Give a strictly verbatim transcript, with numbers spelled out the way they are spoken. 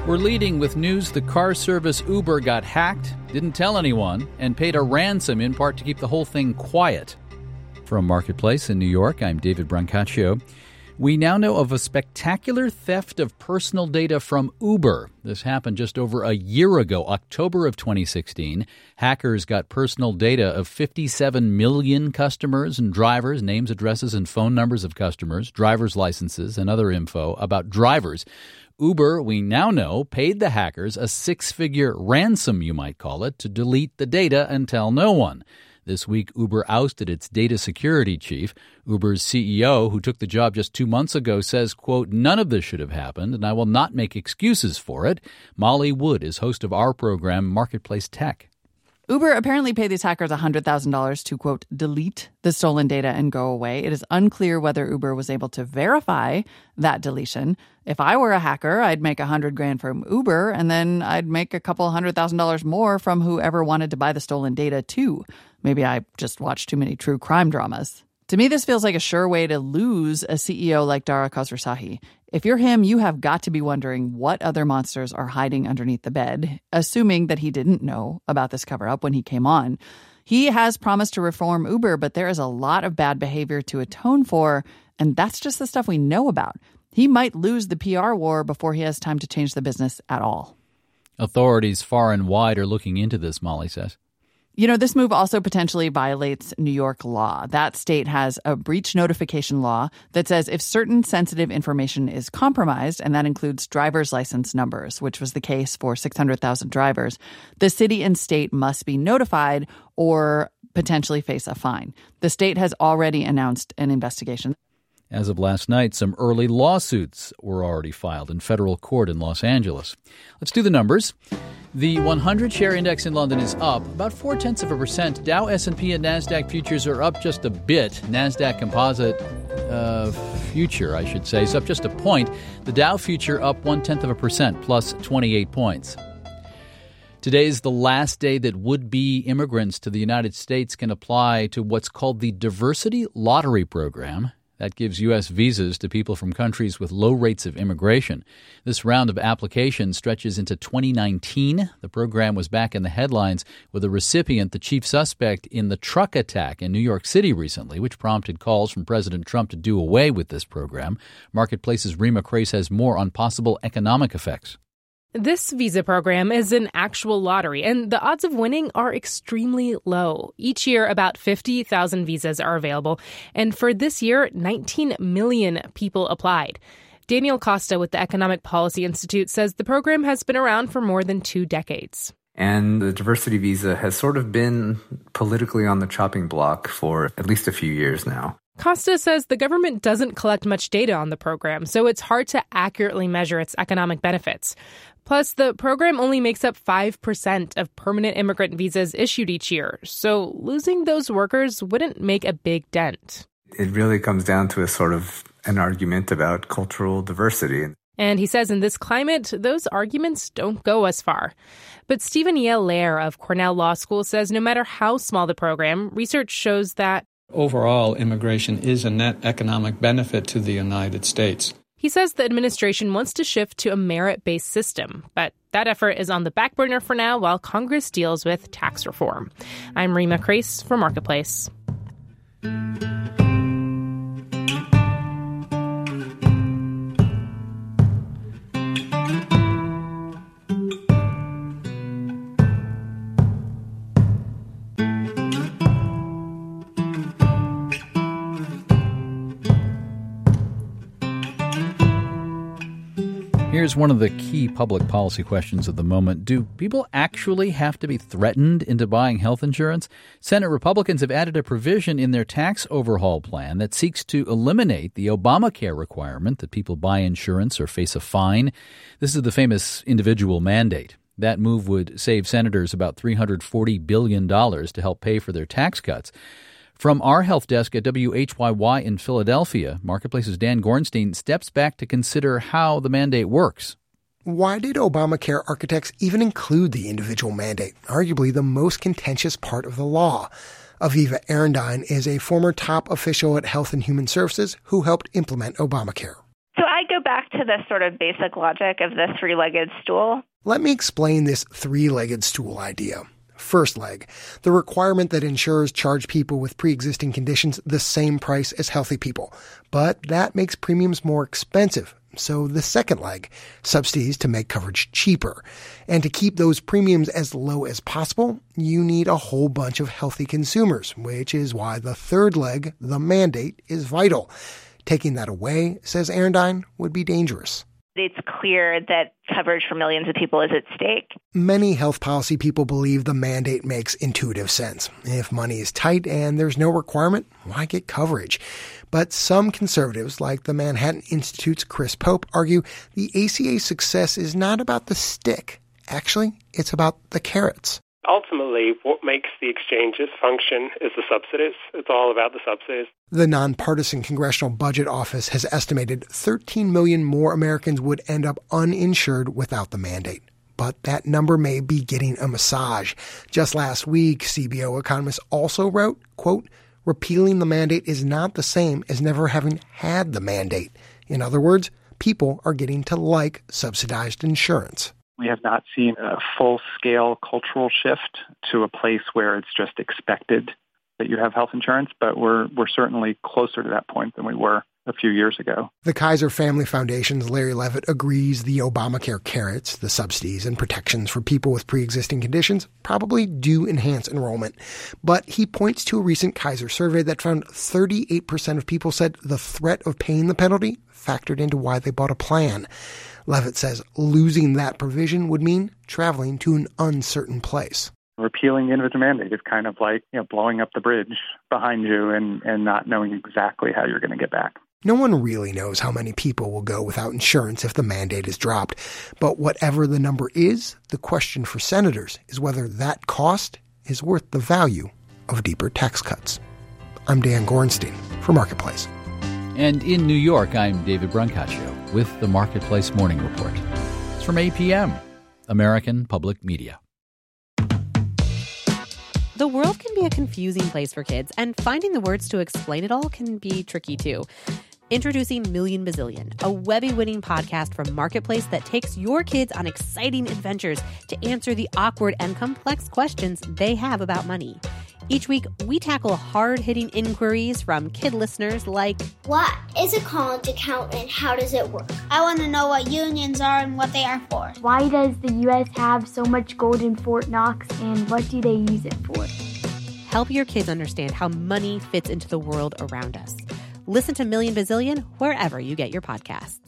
We're leading with news the car service Uber got hacked, didn't tell anyone, and paid a ransom in part to keep the whole thing quiet. From Marketplace in New York, I'm David Brancaccio. We now know of a spectacular theft of personal data from Uber. This happened just over a year ago, October of twenty sixteen. Hackers got personal data of fifty-seven million customers and drivers, names, addresses, and phone numbers of customers, driver's licenses, and other info about drivers. Uber, we now know, paid the hackers a six-figure ransom, you might call it, to delete the data and tell no one. This week, Uber ousted its data security chief. Uber's C E O, who took the job just two months ago, says, quote, "None of this should have happened, and I will not make excuses for it." Molly Wood is host of our program, Marketplace Tech. Uber apparently paid these hackers one hundred thousand dollars to, quote, delete the stolen data and go away. It is unclear whether Uber was able to verify that deletion. If I were a hacker, I'd make a hundred grand from Uber, and then I'd make a couple hundred thousand dollars more from whoever wanted to buy the stolen data, too. Maybe I just watched too many true crime dramas. To me, this feels like a sure way to lose a C E O like Dara Khosrowshahi. If you're him, you have got to be wondering what other monsters are hiding underneath the bed, assuming that he didn't know about this cover-up when he came on. He has promised to reform Uber, but there is a lot of bad behavior to atone for, and that's just the stuff we know about. He might lose the P R war before he has time to change the business at all. Authorities far and wide are looking into this, Molly says. You know, this move also potentially violates New York law. That state has a breach notification law that says if certain sensitive information is compromised, and that includes driver's license numbers, which was the case for six hundred thousand drivers, the city and state must be notified or potentially face a fine. The state has already announced an investigation. As of last night, some early lawsuits were already filed in federal court in Los Angeles. Let's do the numbers. The one hundred share index in London is up about four-tenths of a percent. Dow, S and P, and NASDAQ futures are up just a bit. NASDAQ Composite uh, future, I should say, is up just a point. The Dow future up one-tenth of a percent, plus twenty-eight points. Today is the last day that would-be immigrants to the United States can apply to what's called the Diversity Lottery Program. That gives U S visas to people from countries with low rates of immigration. This round of applications stretches into twenty nineteen. The program was back in the headlines with a recipient, the chief suspect in the truck attack in New York City recently, which prompted calls from President Trump to do away with this program. Marketplace's Rima Crace has more on possible economic effects. This visa program is an actual lottery, and the odds of winning are extremely low. Each year, about fifty thousand visas are available, and for this year, nineteen million people applied. Daniel Costa with the Economic Policy Institute says the program has been around for more than two decades. And the diversity visa has sort of been politically on the chopping block for at least a few years now. Costa says the government doesn't collect much data on the program, so it's hard to accurately measure its economic benefits. Plus, the program only makes up five percent of permanent immigrant visas issued each year, so losing those workers wouldn't make a big dent. It really comes down to a sort of an argument about cultural diversity. And he says in this climate, those arguments don't go as far. But Stephen Yale-Lair of Cornell Law School says no matter how small the program, research shows that overall, immigration is a net economic benefit to the United States. He says the administration wants to shift to a merit-based system, but that effort is on the back burner for now while Congress deals with tax reform. I'm Rima Crace for Marketplace. Here's one of the key public policy questions of the moment. Do people actually have to be threatened into buying health insurance? Senate Republicans have added a provision in their tax overhaul plan that seeks to eliminate the Obamacare requirement that people buy insurance or face a fine. This is the famous individual mandate. That move would save senators about three hundred forty billion dollars to help pay for their tax cuts. From our health desk at W H Y Y in Philadelphia, Marketplace's Dan Gornstein steps back to consider how the mandate works. Why did Obamacare architects even include the individual mandate, arguably the most contentious part of the law? Aviva Arendine is a former top official at Health and Human Services who helped implement Obamacare. So I go back to the sort of basic logic of the three-legged stool. Let me explain this three-legged stool idea. First leg, the requirement that insurers charge people with pre-existing conditions the same price as healthy people. But that makes premiums more expensive. So the second leg, subsidies to make coverage cheaper. And to keep those premiums as low as possible, you need a whole bunch of healthy consumers, which is why the third leg, the mandate, is vital. Taking that away, says Arendine, would be dangerous. It's clear that coverage for millions of people is at stake. Many health policy people believe the mandate makes intuitive sense. If money is tight and there's no requirement, why get coverage? But some conservatives, like the Manhattan Institute's Chris Pope, argue the A C A's success is not about the stick. Actually, it's about the carrots. Ultimately, what makes the exchanges function is the subsidies. It's all about the subsidies. The nonpartisan Congressional Budget Office has estimated thirteen million more Americans would end up uninsured without the mandate. But that number may be getting a massage. Just last week, C B O economists also wrote, quote, repealing the mandate is not the same as never having had the mandate. In other words, people are getting to like subsidized insurance. We have not seen a full-scale cultural shift to a place where it's just expected that you have health insurance, but we're we're certainly closer to that point than we were a few years ago. The Kaiser Family Foundation's Larry Levitt agrees the Obamacare carrots, the subsidies and protections for people with pre-existing conditions, probably do enhance enrollment. But he points to a recent Kaiser survey that found thirty-eight percent of people said the threat of paying the penalty factored into why they bought a plan. Levitt says losing that provision would mean traveling to an uncertain place. Repealing the individual mandate is kind of like, you know, blowing up the bridge behind you and, and not knowing exactly how you're going to get back. No one really knows how many people will go without insurance if the mandate is dropped. But whatever the number is, the question for senators is whether that cost is worth the value of deeper tax cuts. I'm Dan Gorenstein for Marketplace. And in New York, I'm David Brancaccio with the Marketplace Morning Report. It's from A P M, American Public Media. The world can be a confusing place for kids, and finding the words to explain it all can be tricky too. Introducing Million Bazillion, a Webby-winning podcast from Marketplace that takes your kids on exciting adventures to answer the awkward and complex questions they have about money. Each week, we tackle hard-hitting inquiries from kid listeners like, what is a college account and how does it work? I want to know what unions are and what they are for. Why does the U S have so much gold in Fort Knox and what do they use it for? Help your kids understand how money fits into the world around us. Listen to Million Bazillion wherever you get your podcasts.